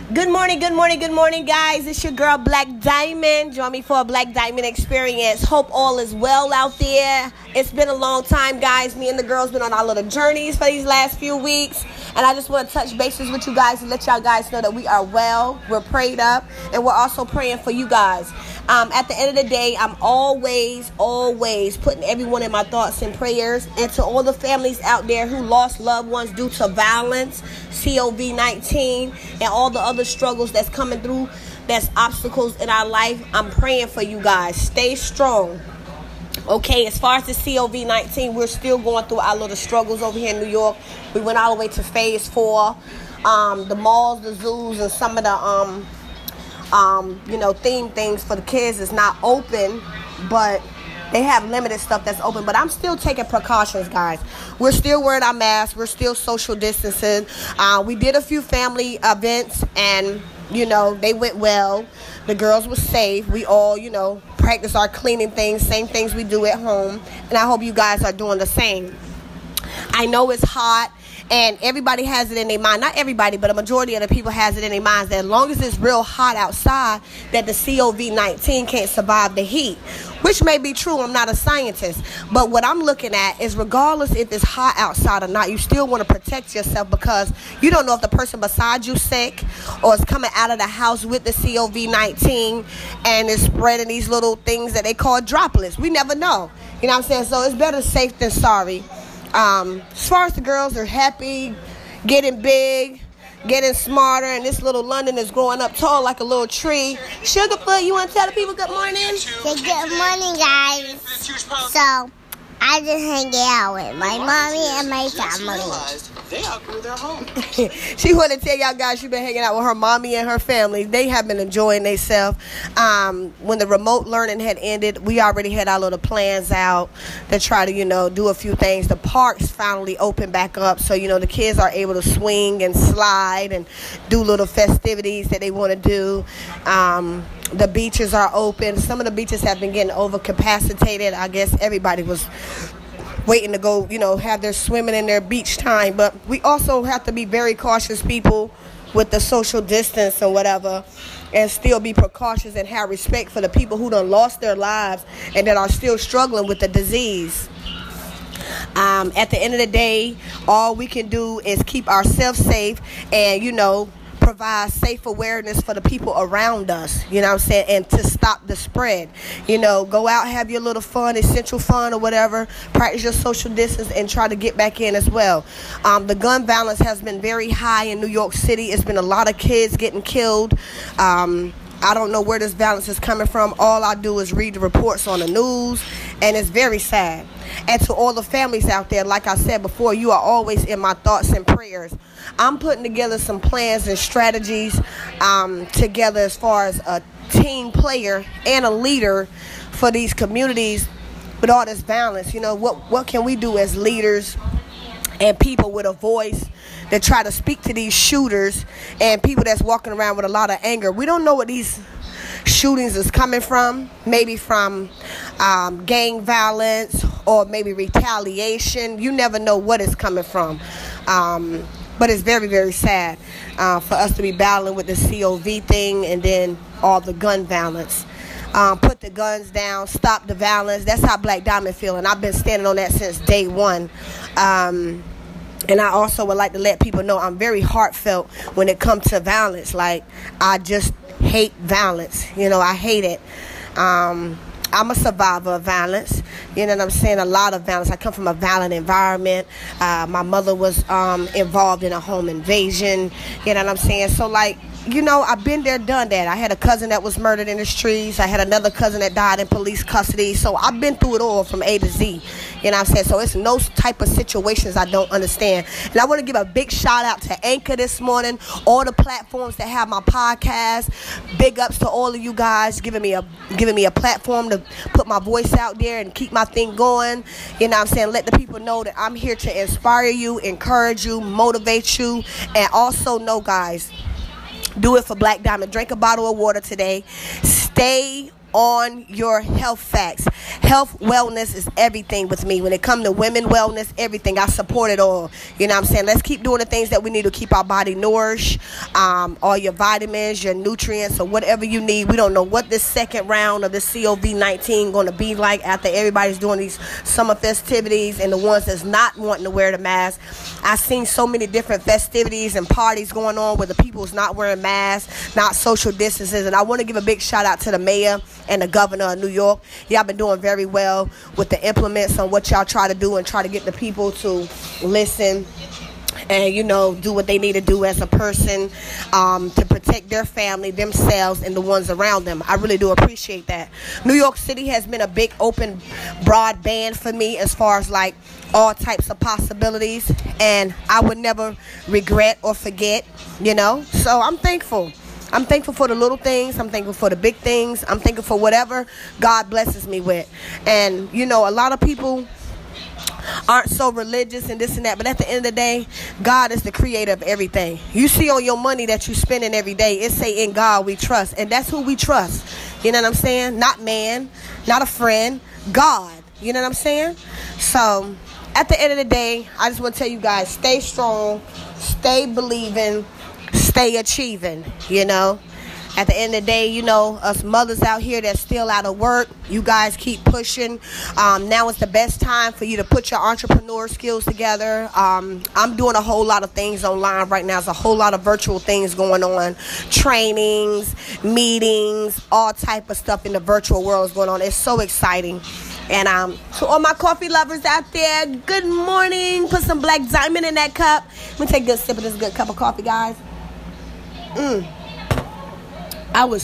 Good morning, good morning, good morning, guys. It's your girl, Black Diamond. Join me for a Black Diamond experience. Hope all is well out there. It's been a long time, guys. Me and the girls been on our little journeys for these last few weeks. And I just want to touch bases with you guys and let y'all guys know that we are well. We're prayed up. And we're also praying for you guys. At the end of the day, I'm always putting everyone in my thoughts and prayers. And to all the families out there who lost loved ones due to violence, COVID-19, and all the other struggles that's coming through, that's obstacles in our life, I'm praying for you guys. Stay strong. Okay, as far as the COVID-19, we're still going through our little struggles over here in New York. We went all the way to phase 4. The malls, the zoos, and some of the theme things for the kids is not open, but they have limited stuff that's open. But I'm still taking precautions, guys. We're still wearing our masks. We're still social distancing. We did a few family events, and they went well. The girls were safe. We all practice our cleaning things, same things we do at home, and I hope you guys are doing the same. I know it's hot, and everybody has it in their mind. Not everybody, but a majority of the people has it in their minds that as long as it's real hot outside, that the COVID-19 can't survive the heat, which may be true. I'm not a scientist, but what I'm looking at is regardless if it's hot outside or not, you still want to protect yourself, because you don't know if the person beside you sick or is coming out of the house with the COVID-19 and is spreading these little things that they call droplets. We never know. You know what I'm saying? So it's better safe than sorry. As far as the girls are happy, getting big, getting smarter, and this little London is growing up tall like a little tree. Sugarfoot, you want to tell the people good morning? Say good morning, guys. So, I just hang out with my mommy and my family. They outgrew their home. She want to tell y'all guys she's been hanging out with her mommy and her family. They have been enjoying themselves. When the remote learning had ended, we already had our little plans out to try to, do a few things. The parks finally opened back up, so, the kids are able to swing and slide and do little festivities that they want to do. The beaches are open. Some of the beaches have been getting overcapacitated. I guess everybody was waiting to go, have their swimming in their beach time. But we also have to be very cautious, people, with the social distance and whatever, and still be precautious and have respect for the people who done lost their lives and that are still struggling with the disease. At the end of the day, all we can do is keep ourselves safe and, provide safe awareness for the people around us, and to stop the spread. Go out, have your little fun, essential fun or whatever, practice your social distance, and try to get back in as well. The gun violence has been very high in New York City. It's been a lot of kids getting killed. I don't know where this violence is coming from. All I do is read the reports on the news, and it's very sad. And to all the families out there, like I said before, you are always in my thoughts and prayers. I'm putting together some plans and strategies together as far as a team player and a leader for these communities with all this violence. What can we do as leaders and people with a voice that try to speak to these shooters and people that's walking around with a lot of anger? We don't know what these shootings is coming from. Maybe from gang violence or maybe retaliation. You never know what it's coming from. But it's very, very sad for us to be battling with the COV thing and then all the gun violence. Put the guns down, stop the violence. That's how Black Diamond feel, and I've been standing on that since day one. And I also would like to let people know I'm very heartfelt when it comes to violence. Like, I just hate violence. I hate it. I'm a survivor of violence. You know what I'm saying? A lot of violence. I come from a violent environment. My mother was involved in a home invasion. You know what I'm saying? So, I've been there, done that. I had a cousin that was murdered in the streets. I had another cousin that died in police custody. So I've been through it all from A to Z. You know what I'm saying? So it's no type of situations I don't understand. And I want to give a big shout out to Anchor this morning, all the platforms that have my podcast. Big ups to all of you guys giving me a platform to put my voice out there and keep my thing going. You know what I'm saying? Let the people know that I'm here to inspire you, encourage you, motivate you, and also know, guys, do it for Black Diamond. Drink a bottle of water today. Stay on your health facts. Health, wellness is everything with me. When it comes to women wellness, everything, I support it all. You know what I'm saying? Let's keep doing the things that we need to keep our body nourished. All your vitamins, your nutrients, or whatever you need. We don't know what this second round of the COVID-19 going to be like after everybody's doing these summer festivities, and the ones that's not wanting to wear the mask. I've seen so many different festivities and parties going on where the people's not wearing masks, not social distances. And I want to give a big shout out to the mayor and the governor of New York. Y'all been doing very well with the implements on what y'all try to do and try to get the people to listen and, you know, do what they need to do as a person to protect their family, themselves, and the ones around them. I really do appreciate that. New York City has been a big open broadband for me as far as like all types of possibilities, and I would never regret or forget, you know. So I'm thankful. I'm thankful for the little things. I'm thankful for the big things. I'm thankful for whatever God blesses me with. And, you know, a lot of people aren't so religious and this and that, but at the end of the day, God is the creator of everything. You see on your money that you spending every day, it say in God we trust, and that's who we trust. You know what I'm saying? Not man, not a friend, God. You know what I'm saying? So at the end of the day, I just want to tell you guys, stay strong, stay believing, stay achieving. You know, at the end of the day, you know, us mothers out here that's still out of work, you guys keep pushing. Now is the best time for you to put your entrepreneur skills together. I'm doing a whole lot of things online right now. There's a whole lot of virtual things going on. Trainings, meetings, all type of stuff in the virtual world is going on. It's so exciting. And to all my coffee lovers out there, good morning. Put some Black Diamond in that cup. Let me take a good sip of this good cup of coffee, guys. I was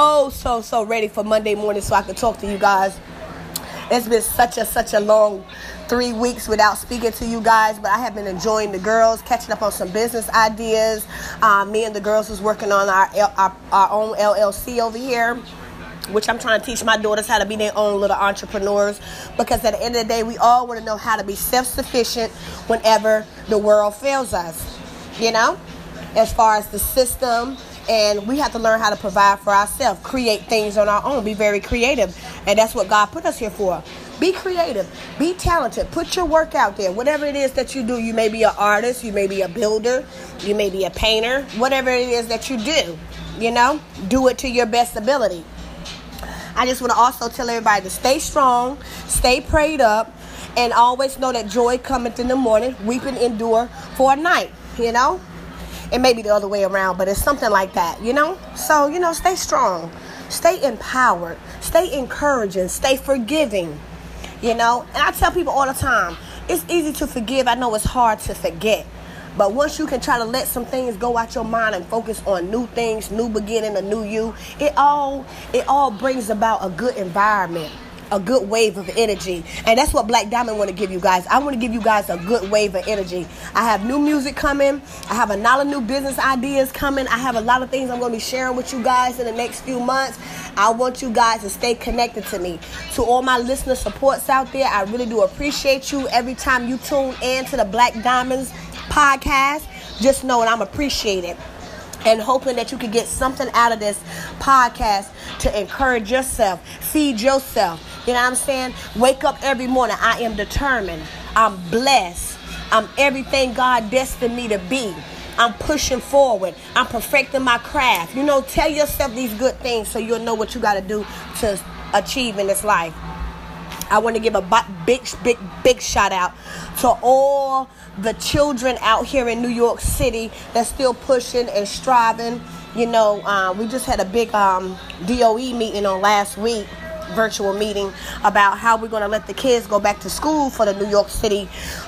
so ready for Monday morning so I could talk to you guys. It's been such a long 3 weeks without speaking to you guys, but I have been enjoying the girls, catching up on some business ideas. Me and the girls was working on our own LLC over here, which I'm trying to teach my daughters how to be their own little entrepreneurs, because at the end of the day, we all want to know how to be self-sufficient whenever the world fails us, you know, as far as the system. And we have to learn how to provide for ourselves, create things on our own, be very creative. And that's what God put us here for. Be creative, be talented, put your work out there. Whatever it is that you do, you may be an artist, you may be a builder, you may be a painter, whatever it is that you do, you know, do it to your best ability. I just want to also tell everybody to stay strong, stay prayed up, and always know that joy cometh in the morning, weeping endure for a night, you know. It may be the other way around, but it's something like that, you know. So, you know, stay strong, stay empowered, stay encouraging, stay forgiving, you know. And I tell people all the time, it's easy to forgive. I know it's hard to forget. But once you can try to let some things go out your mind and focus on new things, new beginning, a new you, it all brings about a good environment, a good wave of energy. And that's what Black Diamond want to give you guys. I want to give you guys a good wave of energy. I have new music coming. I have a lot of new business ideas coming. I have a lot of things I'm going to be sharing with you guys in the next few months. I want you guys to stay connected to me. To all my listener supports out there, I really do appreciate you. Every time you tune in to the Black Diamonds podcast, just know that I'm appreciated. And hoping that you can get something out of this podcast to encourage yourself, feed yourself. You know what I'm saying? Wake up every morning. I am determined. I'm blessed. I'm everything God destined me to be. I'm pushing forward. I'm perfecting my craft. You know, tell yourself these good things so you'll know what you got to do to achieve in this life. I want to give a big shout out to all the children out here in New York City that's still pushing and striving. You know, we just had a big DOE meeting on last week, virtual meeting, about how we're going to let the kids go back to school for the New York City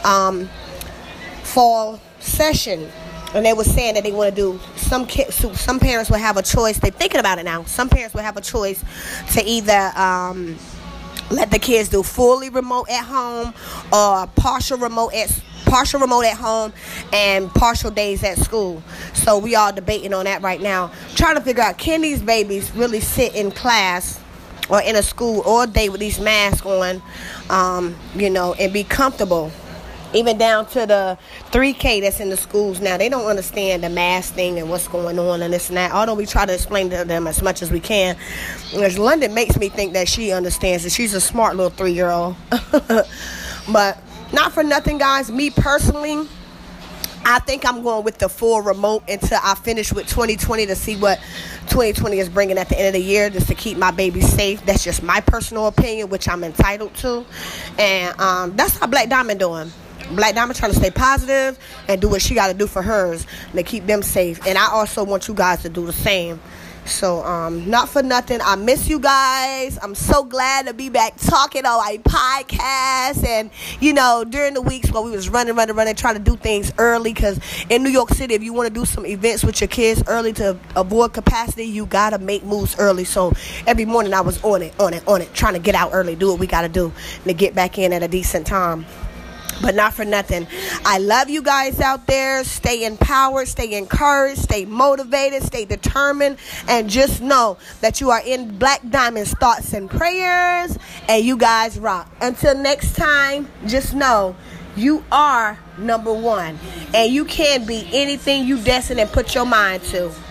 fall session. And they were saying that they want to do, some parents will have a choice. They're thinking about it now. Some parents will have a choice to either let the kids do fully remote at home or partial remote at home and partial days at school. So we all debating on that right now, trying to figure out, can these babies really sit in class or in a school all day with these masks on, you know, and be comfortable Even down to the 3K that's in the schools now. They don't understand the mask thing and what's going on and this and that. Although we try to explain to them as much as we can. Because London makes me think that she understands it. She's a smart little 3-year-old. But not for nothing, guys. Me personally, I think I'm going with the full remote until I finish with 2020 to see what 2020 is bringing at the end of the year, just to keep my baby safe. That's just my personal opinion, which I'm entitled to. And that's how Black Diamond doing. Black Diamond trying to stay positive and do what she got to do for hers to keep them safe. And I also want you guys to do the same. So, not for nothing, I miss you guys. I'm so glad to be back talking on my podcast. And, you know, during the weeks while we was running, trying to do things early. Because in New York City, if you want to do some events with your kids early to avoid capacity, you got to make moves early. So, every morning I was on it, trying to get out early, do what we got to do, and to get back in at a decent time. But not for nothing, I love you guys out there. Stay empowered, stay encouraged, stay motivated, stay determined, and just know that you are in Black Diamond's thoughts and prayers, and you guys rock. Until next time, just know you are number one, and you can be anything you destined and put your mind to.